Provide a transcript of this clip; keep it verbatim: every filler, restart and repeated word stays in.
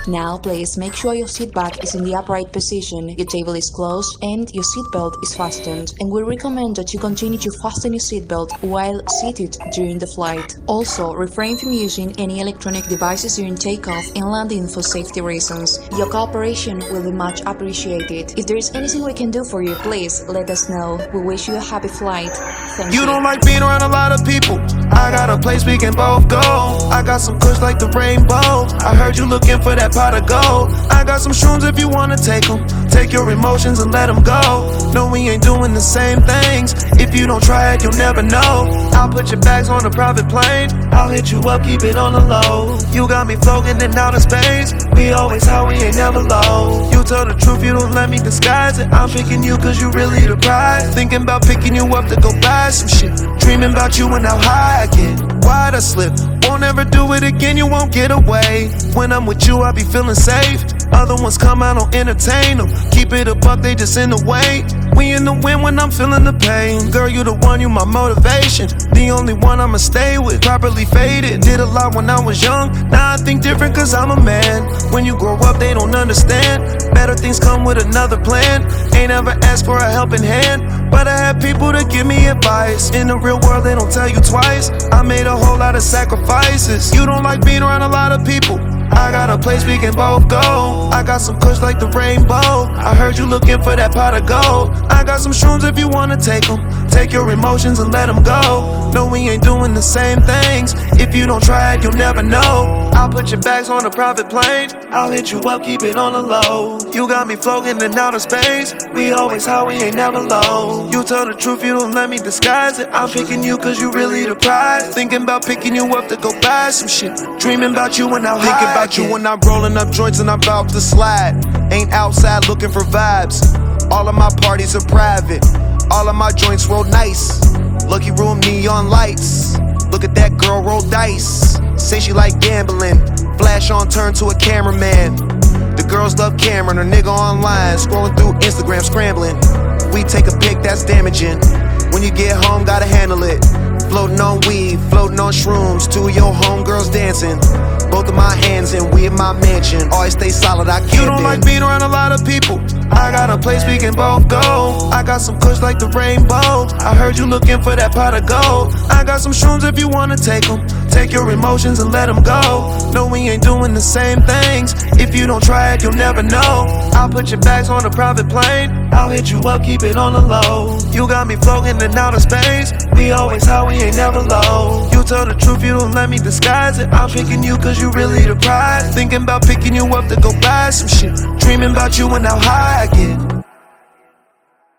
Now please make sure your seat back is in the upright position, your table is closed, and your seatbelt is fastened. And we recommend that you continue to fasten your seatbelt while seated during the flight. Also, refrain from using any electronic devices during takeoff and landing for safety reasons. Your cooperation will be much appreciated. If there is anything we can do for you, please let us know. We wish you a happy flight. Thank you. You don't like being around a lot of people. I got a place we can both go. I got some kush like the rainbow. I heard you looking for that pot of gold. I got some shrooms if you wanna take them. Take your emotions and let them go. No, we ain't doing the same things. If you don't try it, you'll never know. I'll put your bags on a private plane. I'll hit you up, keep it on the low. You got me floating in outer space. We always high, we ain't never low. You tell the truth, you don't let me disguise it. I'm picking you cause you really the prize. Thinking about picking you up to go buy some shit. Dreaming about you and how high I get. Why'd I slip? Won't ever do it again, you won't get away. When I'm with you, I be feeling safe. Other ones come out, don't entertain them. Keep it a buck, they just in the way. We in the wind when I'm feeling the pain. Girl, you the one, you my motivation. The only one I'ma stay with. Properly faded, did a lot when I was young. Now I think different cause I'm a man. When you grow up, they don't understand. Better things come with another plan. Ain't ever asked for a helping hand, but I had people to give me advice. In the real world, they don't tell you twice. I made a whole lot of sacrifices. You don't like being around a lot of people. I got a place we can both go. I got some kush like the rainbow. I heard you looking for that pot of gold. I got some shrooms if you wanna take them. Take your emotions and let them go. No, we ain't doing the same things. If you don't try it, you'll never know. I'll put your bags on a private plane. I'll hit you up, keep it on the low. You got me floating in outer space. We always high, we ain't never low. You tell the truth, you don't let me disguise it. I'm picking you cause you really the prize. Thinking about picking you up to go buy some shit. Dreaming about you and how high Thinking about you when I'm rolling up joints and I'm about to slide. Ain't outside looking for vibes. All of my parties are private. All of my joints roll nice. Lucky room, neon lights. Look at that girl roll dice. Say she like gambling. Flash on, turn to a cameraman. The girls love Cameron, her nigga online. Scrolling through Instagram, scrambling. We take a pic, that's damaging. When you get home, gotta handle it. Floating on weed, floating on shrooms. Two of your homegirls dancing. Both of my hands in, we in my mansion. Always stay solid, I can't You don't like being around a lot of people. I got a place we can both go. I got some kush like the rainbow. I heard you looking for that pot of gold. I got some shrooms if you wanna take them. Take your emotions and let them go. No, we ain't doing the same things. If you don't try it, you'll never know. I'll put your bags on a private plane. I'll hit you up, keep it on the low. You got me floating in outer space. We always high, we ain't never low. You tell the truth, you don't let me disguise it. I'm picking you cause you really the prize. Thinking about picking you up to go buy some shit. Dreaming about you and how high I get.